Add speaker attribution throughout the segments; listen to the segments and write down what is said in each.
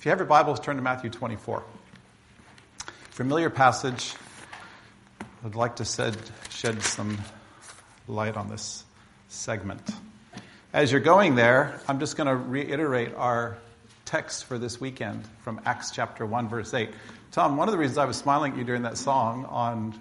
Speaker 1: If you have your Bibles, turn to Matthew 24. Familiar passage. I'd like to shed some light on this segment. As you're going there, I'm just going to reiterate our text for this weekend from Acts chapter 1, verse 8. Tom, one of the reasons I was smiling at you during that song on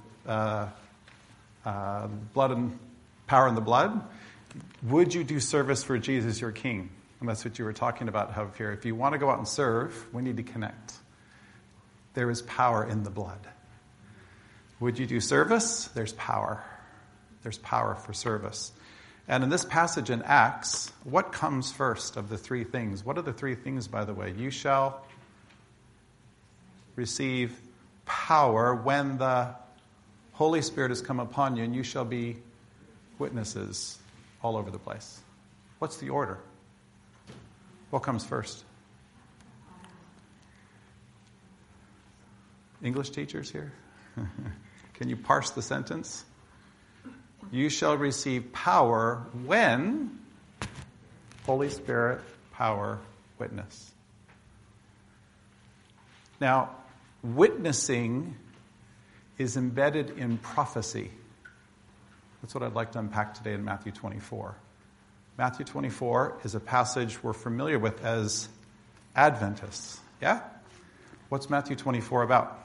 Speaker 1: blood and power in the blood, would you do service for Jesus, your King? And that's what you were talking about, how here, if you want to go out and serve, we need to connect. There is power in the blood. Would you do service? There's power. There's power for service. And in this passage in Acts, what comes first of the three things? What are the three things, by the way? You shall receive power when the Holy Spirit has come upon you, and you shall be witnesses all over the place. What's the order? What comes first? English teachers here? Can you parse the sentence? You shall receive power when Holy Spirit, power, witness. Now, witnessing is embedded in prophecy. That's what I'd like to unpack today in Matthew 24. Matthew 24 is a passage we're familiar with as Adventists. Yeah? What's Matthew 24 about?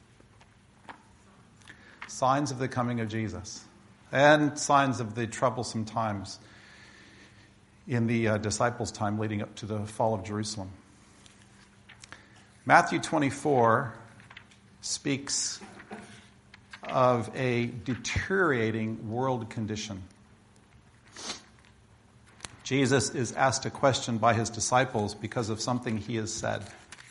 Speaker 1: Signs of the coming of Jesus. And signs of the troublesome times in the disciples' time leading up to the fall of Jerusalem. Matthew 24 speaks of a deteriorating world condition. Jesus is asked a question by his disciples because of something he has said.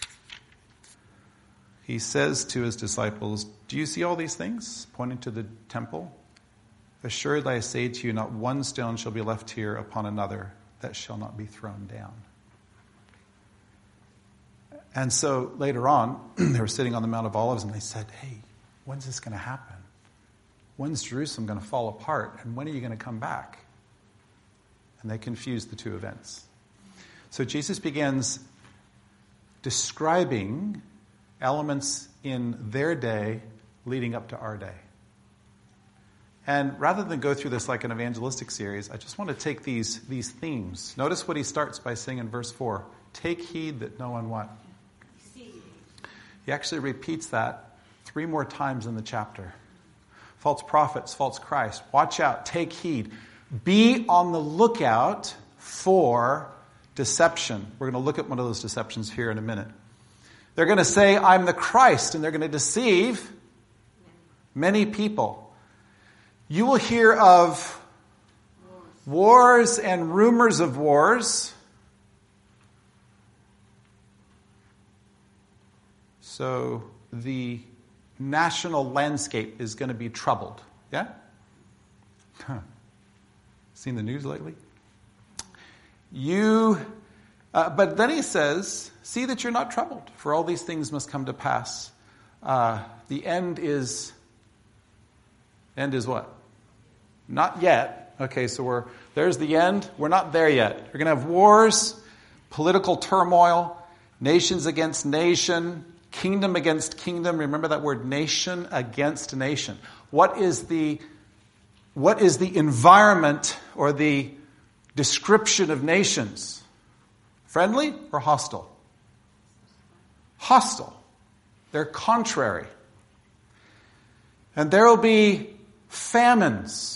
Speaker 1: He says to his disciples, "Do you see all these things?" Pointing to the temple. "Assuredly I say to you, not one stone shall be left here upon another that shall not be thrown down." And so later on, they were sitting on the Mount of Olives and they said, "Hey, when's this going to happen? When's Jerusalem going to fall apart? And when are you going to come back?" And they confused the two events. So Jesus begins describing elements in their day leading up to our day. And rather than go through this like an evangelistic series, I just want to take these themes. Notice what he starts by saying in verse 4. Take heed that no one what? He actually repeats that 3 more times in the chapter. False prophets, false Christ. Watch out. Take heed. Be on the lookout for deception. We're going to look at one of those deceptions here in a minute. They're going to say, "I'm the Christ," and they're going to deceive many people. You will hear of wars and rumors of wars. So the national landscape is going to be troubled. Yeah? Seen the news lately? But then he says, "See that you're not troubled, for all these things must come to pass." The end is what? Not yet. Okay, so there's the end. We're not there yet. We're going to have wars, political turmoil, nations against nation, kingdom against kingdom. Remember that word, nation against nation. What is the environment or the description of nations? Friendly or hostile? Hostile. They're contrary. And there will be famines.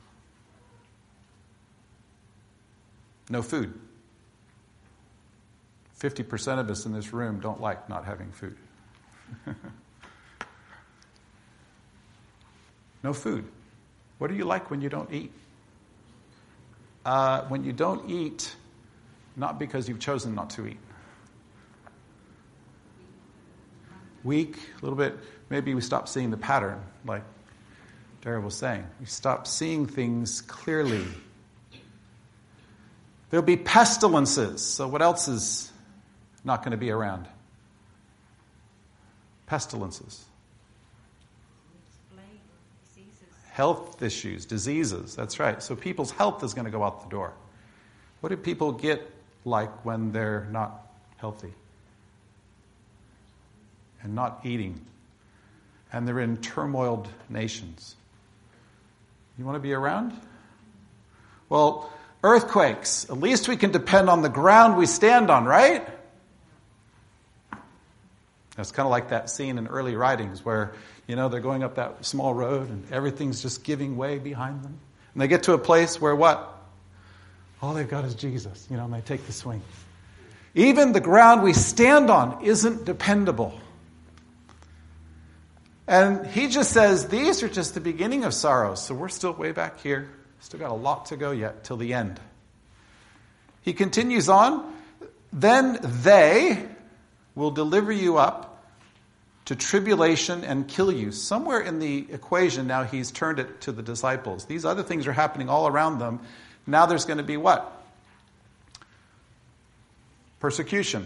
Speaker 1: No food. 50% of us in this room don't like not having food. No food. What do you like when you don't eat? When you don't eat, not because you've chosen not to eat. Weak, a little bit. Maybe we stop seeing the pattern, like Dara was saying. We stop seeing things clearly. There'll be pestilences. So what else is not going to be around? Pestilences. Health issues, diseases. That's right. So people's health is going to go out the door. What do people get like when they're not healthy? and not eating. And they're in turmoiled nations. You want to be around? Well, earthquakes. At least we can depend on the ground we stand on, right? It's kind of like that scene in early writings where, they're going up that small road and everything's just giving way behind them. And they get to a place where what? All they've got is Jesus, and they take the swing. Even the ground we stand on isn't dependable. And he just says, these are just the beginning of sorrows. So we're still way back here. Still got a lot to go yet till the end. He continues on. Then they will deliver you up to tribulation and kill you. Somewhere in the equation now he's turned it to the disciples. These other things are happening all around them. Now there's going to be what? Persecution.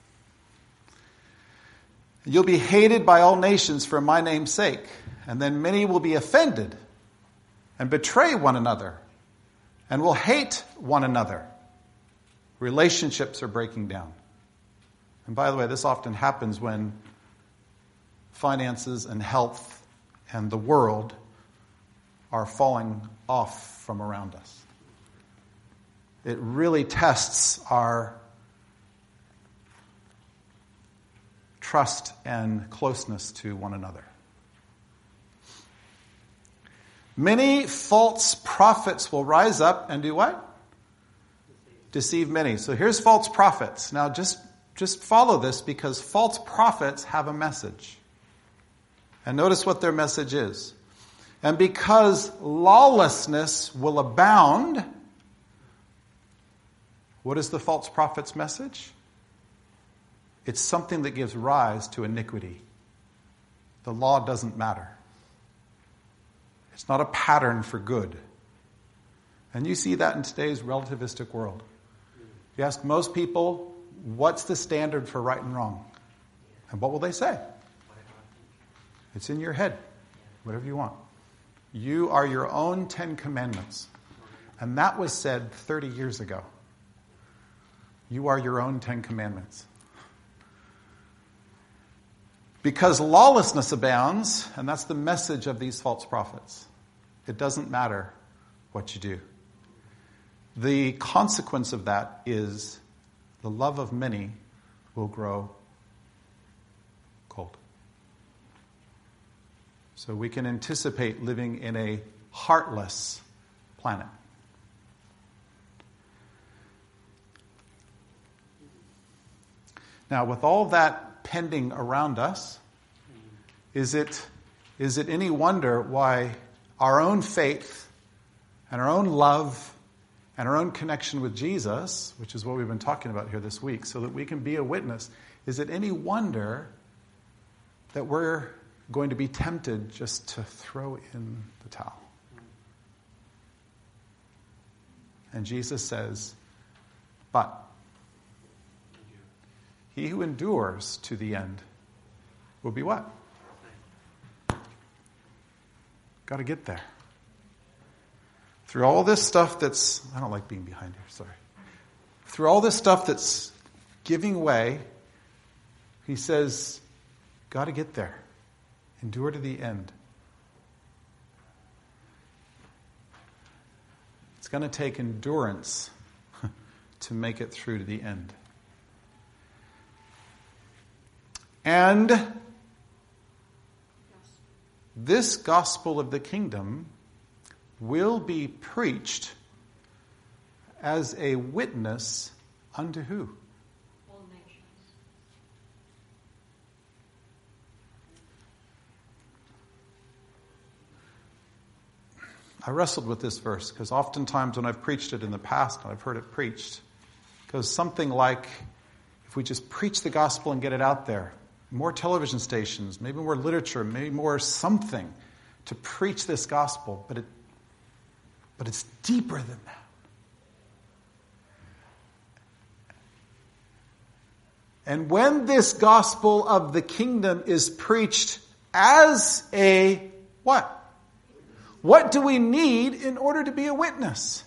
Speaker 1: You'll be hated by all nations for my name's sake. And then many will be offended and betray one another and will hate one another. Relationships are breaking down. And by the way, this often happens when finances and health and the world are falling off from around us. It really tests our trust and closeness to one another. Many false prophets will rise up and do what? Deceive many. So here's false prophets. Now just follow this because false prophets have a message. And notice what their message is. And because lawlessness will abound, what is the false prophet's message? It's something that gives rise to iniquity. The law doesn't matter. It's not a pattern for good. And you see that in today's relativistic world. You ask most people, what's the standard for right and wrong? And what will they say? It's in your head. Whatever you want. You are your own 10 commandments. And that was said 30 years ago. You are your own 10 commandments. Because lawlessness abounds, and that's the message of these false prophets. It doesn't matter what you do. The consequence of that is the love of many will grow cold. So we can anticipate living in a heartless planet. Now, with all that pending around us, is it any wonder why our own faith and our own love and our own connection with Jesus, which is what we've been talking about here this week, so that we can be a witness, is it any wonder that we're going to be tempted just to throw in the towel? And Jesus says, but he who endures to the end will be what? Got to get there. Through all this stuff that's, I don't like being behind here, sorry. Through all this stuff that's giving way, he says, got to get there. Endure to the end. It's going to take endurance to make it through to the end. And this gospel of the kingdom will be preached as a witness unto who?
Speaker 2: All nations.
Speaker 1: I wrestled with this verse because oftentimes when I've preached it in the past, and I've heard it preached, it goes something like, if we just preach the gospel and get it out there, more television stations, maybe more literature, maybe more something to preach this gospel, but it's deeper than that. And when this gospel of the kingdom is preached as a what? What do we need in order to be a witness?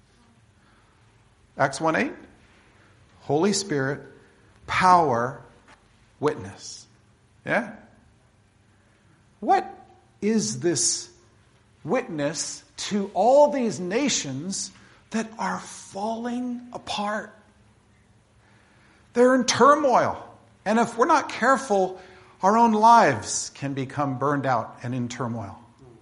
Speaker 1: Acts 1:8, Holy Spirit, power, witness. Yeah? What is this witness to all these nations that are falling apart? They're in turmoil. And if we're not careful, our own lives can become burned out and in turmoil.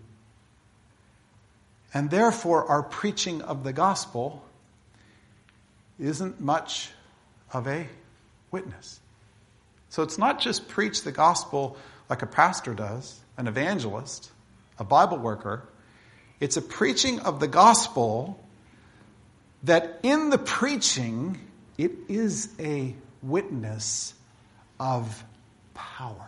Speaker 1: And therefore, our preaching of the gospel isn't much of a witness. So it's not just preach the gospel like a pastor does, an evangelist, a Bible worker. It's a preaching of the gospel that in the preaching, it is a witness of power.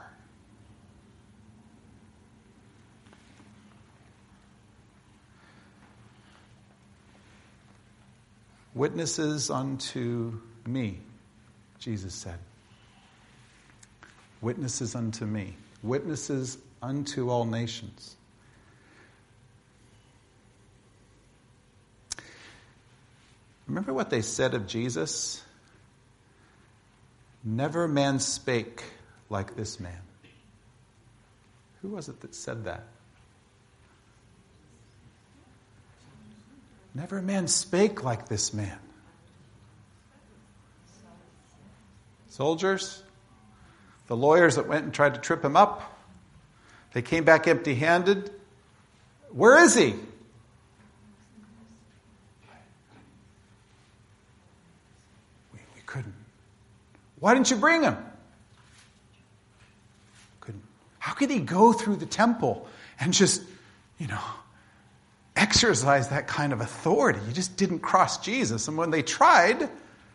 Speaker 1: Witnesses unto me, Jesus said. Witnesses unto me. Witnesses unto all nations. Remember what they said of Jesus? Never man spake like this man. Who was it that said that? Never man spake like this man. Soldiers? The lawyers that went and tried to trip him up? They came back empty-handed. Where is he? We couldn't. Why didn't you bring him? Couldn't. How could he go through the temple and just, exercise that kind of authority? You just didn't cross Jesus. And when they tried,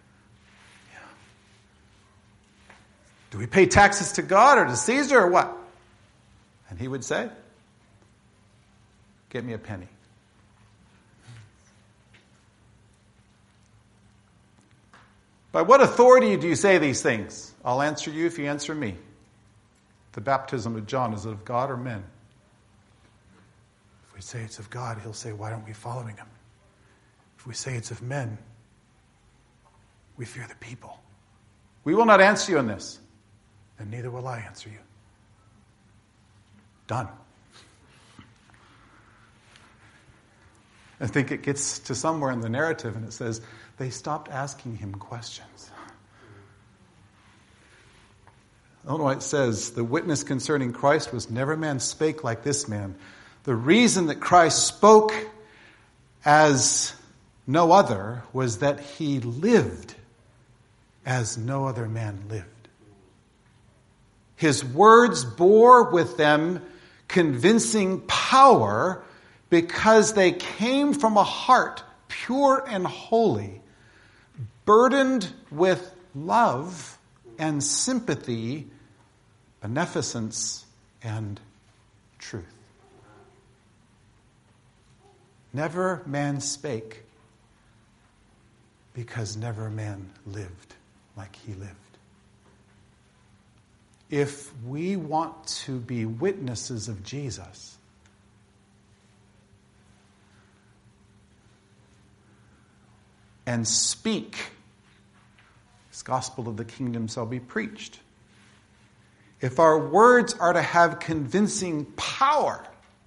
Speaker 1: do we pay taxes to God or to Caesar or what? And he would say, get me a penny. By what authority do you say these things? I'll answer you if you answer me. The baptism of John, is it of God or men? If we say it's of God, he'll say, why aren't we following him? If we say it's of men, we fear the people. We will not answer you on this, and neither will I answer you. Done. I think it gets to somewhere in the narrative and it says, they stopped asking him questions. I don't know why it says, the witness concerning Christ was never man spake like this man. The reason that Christ spoke as no other was that he lived as no other man lived. His words bore with them convincing power because they came from a heart pure and holy, burdened with love and sympathy, beneficence and truth. Never man spake because never man lived like he lived. If we want to be witnesses of Jesus, and speak, this gospel of the kingdom shall be preached. If our words are to have convincing power,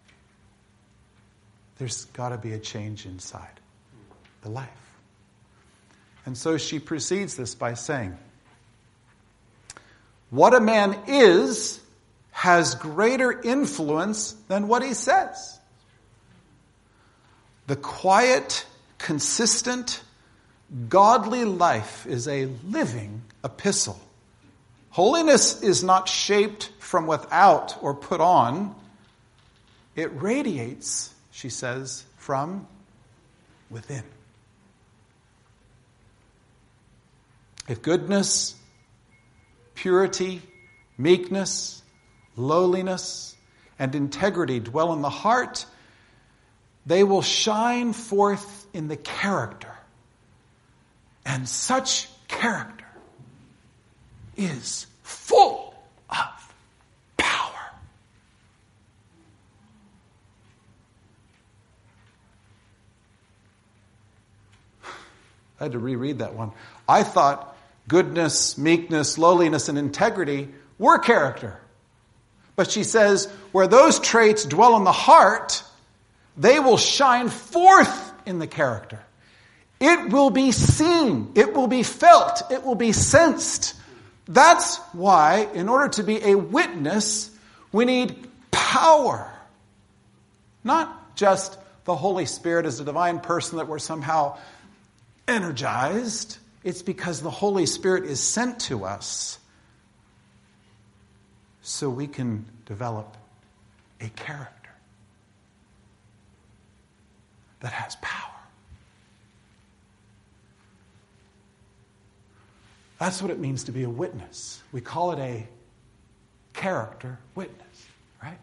Speaker 1: there's got to be a change inside the life. And so she precedes this by saying, what a man is has greater influence than what he says. The quiet, consistent, godly life is a living epistle. Holiness is not shaped from without or put on. It radiates, she says, from within. If goodness, purity, meekness, lowliness, and integrity dwell in the heart, they will shine forth in the character. And such character is full of power. I had to reread that one. I thought goodness, meekness, lowliness, and integrity were character. But she says, where those traits dwell in the heart, they will shine forth in the character. It will be seen. It will be felt. It will be sensed. That's why, in order to be a witness, we need power. Not just the Holy Spirit as a divine person that we're somehow energized. It's because the Holy Spirit is sent to us so we can develop a character that has power. That's what it means to be a witness. We call it a character witness, right?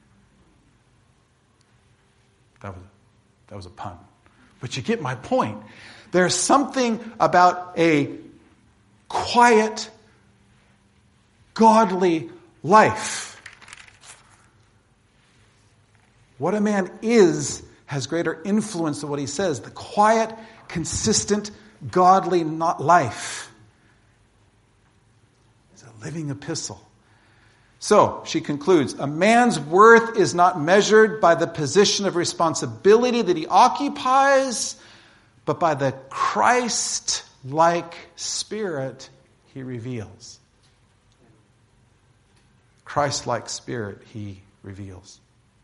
Speaker 1: That was a pun. But you get my point. There's something about a quiet, godly life. What a man is has greater influence than what he says. The quiet, consistent, godly life is a living epistle. So, she concludes, a man's worth is not measured by the position of responsibility that he occupies, but by the Christ-like spirit he reveals. Christ-like spirit he reveals.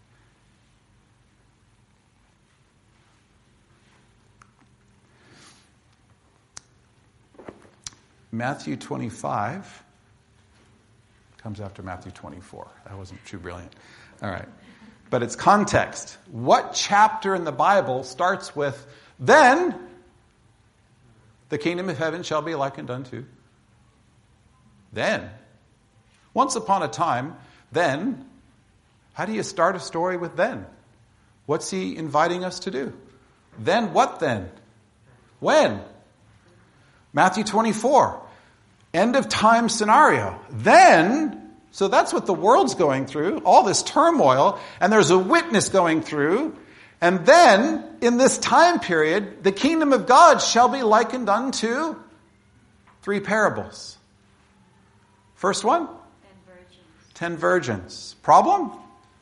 Speaker 1: Matthew 25 comes after Matthew 24. That wasn't too brilliant. All right. But it's context. What chapter in the Bible starts with, then the kingdom of heaven shall be likened unto? Then. Once upon a time, then. How do you start a story with then? What's he inviting us to do? Then what then? When? Matthew 24. End of time scenario. Then, so that's what the world's going through, all this turmoil, and there's a witness going through. And then, in this time period, the kingdom of God shall be likened unto 3 parables. First one? 10 virgins. Problem?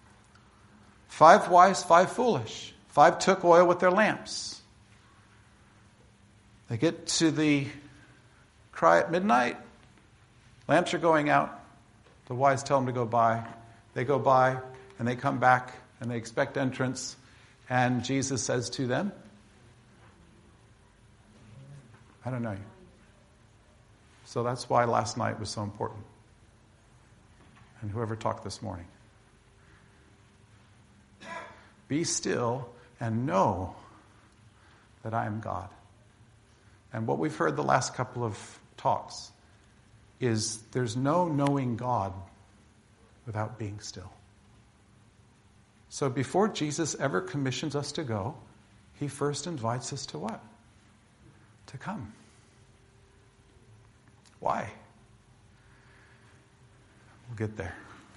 Speaker 1: 5 wise, 5 foolish. 5 took oil with their lamps. They get to the cry at midnight. Lamps are going out. The wise tell them to go by. They go by, and they come back, and they expect entrance. And Jesus says to them, I don't know you. So that's why last night was so important. And whoever talked this morning. Be still and know that I am God. And what we've heard the last couple of talks is there's no knowing God without being still. So before Jesus ever commissions us to go, he first invites us to what? To come. Why? We'll get there.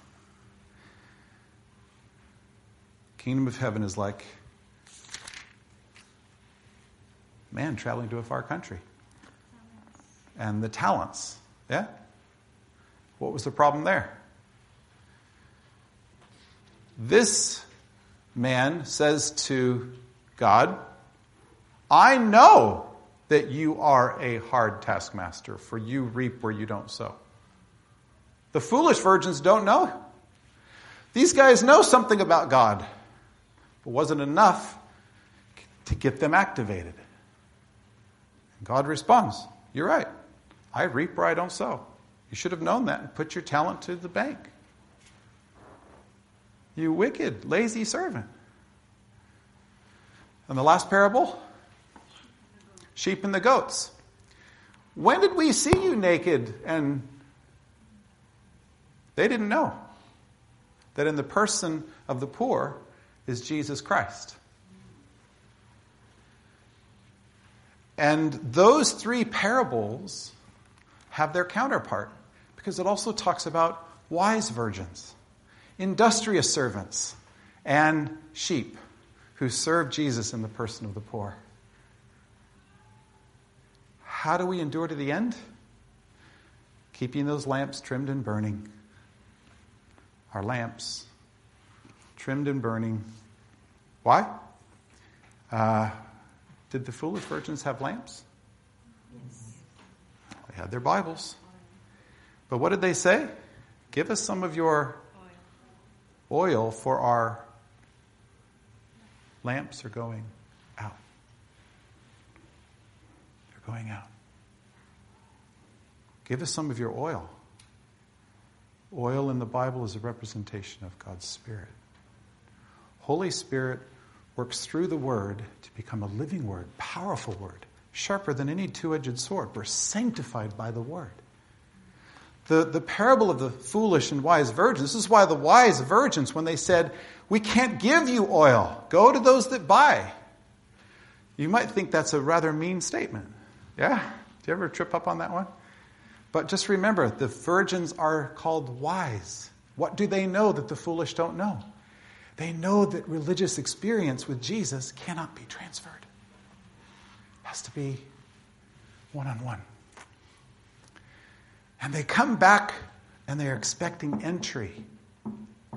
Speaker 1: Kingdom of heaven is like man traveling to a far country. And the talents. Yeah? What was the problem there? This man says to God, I know that you are a hard taskmaster, for you reap where you don't sow. The foolish virgins don't know. These guys know something about God, but wasn't enough to get them activated. And God responds, you're right. I reap where I don't sow. You should have known that and put your talent to the bank. You wicked, lazy servant. And the last parable? Sheep and the goats. When did we see you naked? And they didn't know that in the person of the poor is Jesus Christ. And those 3 parables have their counterpart, because it also talks about wise virgins, industrious servants, and sheep who serve Jesus in the person of the poor. How do we endure to the end? Keeping those lamps trimmed and burning. our lamps, trimmed and burning. Why? Did the foolish virgins have lamps?
Speaker 2: Yes.
Speaker 1: They had their Bibles. But what did they say? Give us some of your oil, for our lamps are going out. They're going out. Give us some of your oil. Oil in the Bible is a representation of God's Spirit. Holy Spirit works through the Word to become a living Word, powerful Word, sharper than any two-edged sword. We're sanctified by the Word. The parable of the foolish and wise virgins, this is why the wise virgins, when they said, we can't give you oil, go to those that buy. You might think that's a rather mean statement. Yeah? Do you ever trip up on that one? But just remember, the virgins are called wise. What do they know that the foolish don't know? They know that religious experience with Jesus cannot be transferred. It has to be one-on-one. And they come back and they're expecting entry. And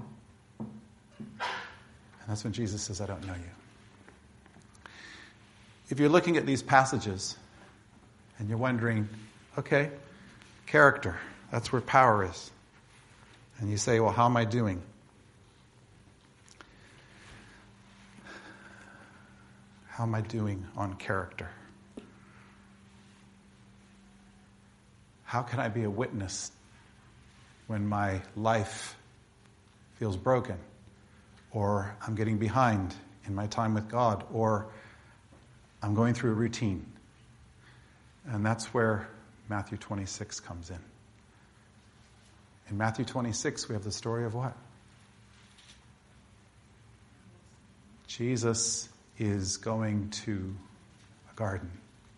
Speaker 1: that's when Jesus says, I don't know you. If you're looking at these passages and you're wondering, okay, character, that's where power is. And you say, well, how am I doing? How am I doing on character? How can I be a witness when my life feels broken, or I'm getting behind in my time with God, or I'm going through a routine? And that's where Matthew 26 comes in. In Matthew 26, we have the story of what? Jesus is going to a garden.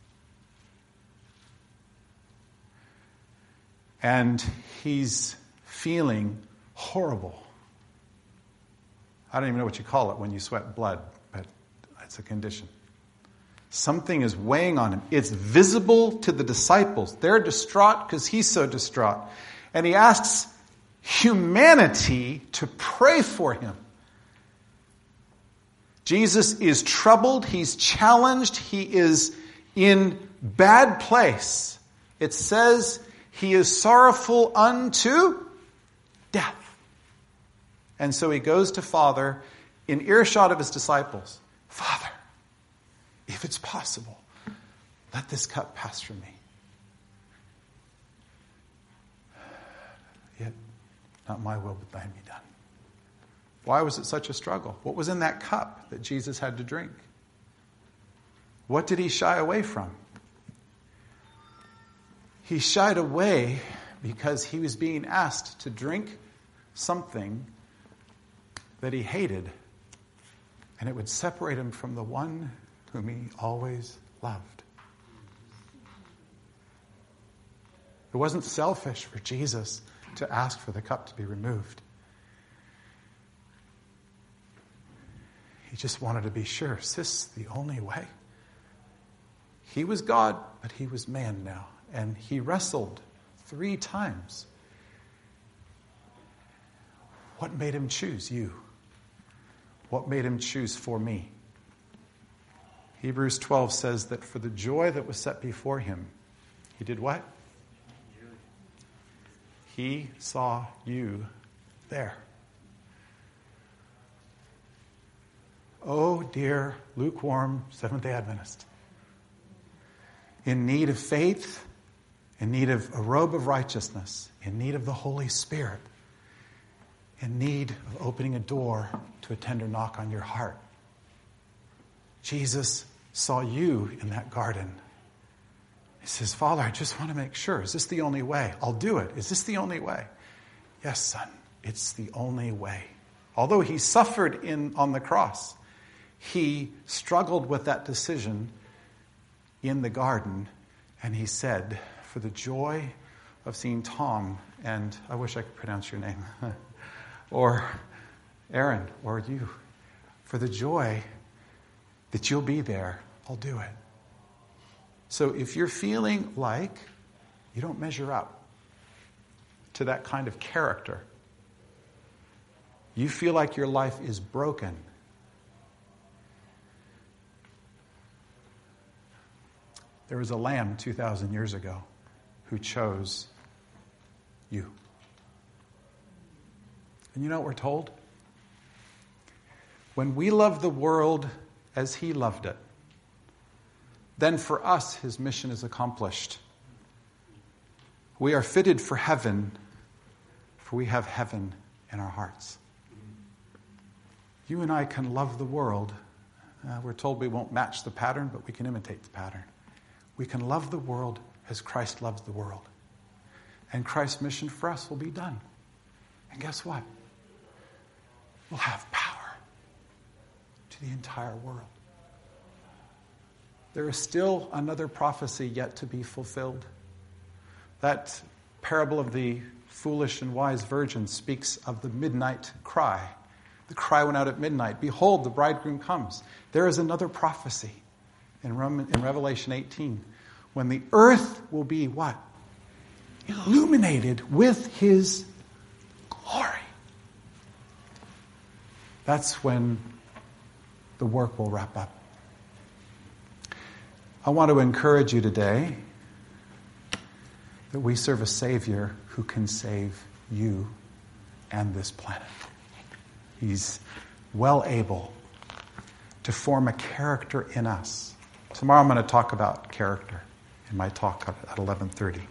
Speaker 1: And he's feeling horrible. I don't even know what you call it when you sweat blood, but it's a condition. Something is weighing on him. It's visible to the disciples. They're distraught because he's so distraught. And he asks humanity to pray for him. Jesus is troubled. He's challenged. He is in bad place. It says he is sorrowful unto death. And so he goes to Father in earshot of his disciples. Father, if it's possible, let this cup pass from me. Yet, not my will, but thine be done. Why was it such a struggle? What was in that cup that Jesus had to drink? What did he shy away from? He shied away because he was being asked to drink something that he hated, and it would separate him from the one whom he always loved. It wasn't selfish for Jesus to ask for the cup to be removed. He just wanted to be sure, is this the only way? He was God, but he was man now. And he wrestled 3 times. What made him choose you? What made him choose for me? Hebrews 12 says that for the joy that was set before him, he did what? He saw you there. Oh, dear lukewarm Seventh-day Adventist. In need of faith, in need of a robe of righteousness, in need of the Holy Spirit, in need of opening a door to a tender knock on your heart. Jesus saw you in that garden. He says, Father, I just want to make sure. Is this the only way? I'll do it. Is this the only way? Yes, son, it's the only way. Although he suffered on the cross, he struggled with that decision in the garden, and he said, for the joy of seeing Tom, and I wish I could pronounce your name, or Aaron, or you, for the joy that you'll be there, I'll do it. So if you're feeling like you don't measure up to that kind of character, You feel like your life is broken. There was a lamb 2,000 years ago who chose you. And you know what we're told? When we love the world as he loved it, then for us his mission is accomplished. We are fitted for heaven, for we have heaven in our hearts. You and I can love the world. We're told we won't match the pattern, but we can imitate the pattern. We can love the world as Christ loves the world. And Christ's mission for us will be done. And guess what? We'll have power to the entire world. There is still another prophecy yet to be fulfilled. That parable of the foolish and wise virgin speaks of the midnight cry. The cry went out at midnight. Behold, the bridegroom comes. There is another prophecy in Revelation 18 when the earth will be what? Illuminated with his glory. That's when the work will wrap up. I want to encourage you today that we serve a Savior who can save you and this planet. He's well able to form a character in us. Tomorrow I'm going to talk about character in my talk at 11:30.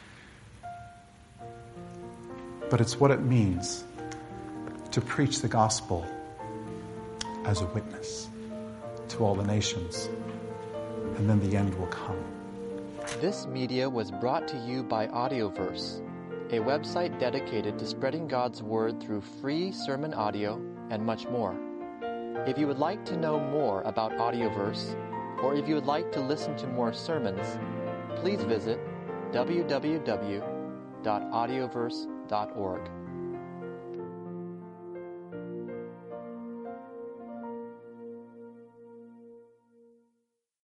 Speaker 1: But it's what it means to preach the gospel as a witness to all the nations. And then the end will come.
Speaker 2: This media was brought to you by Audioverse, a website dedicated to spreading God's Word through free sermon audio and much more. If you would like to know more about Audioverse, or if you would like to listen to more sermons, please visit www.audioverse.org.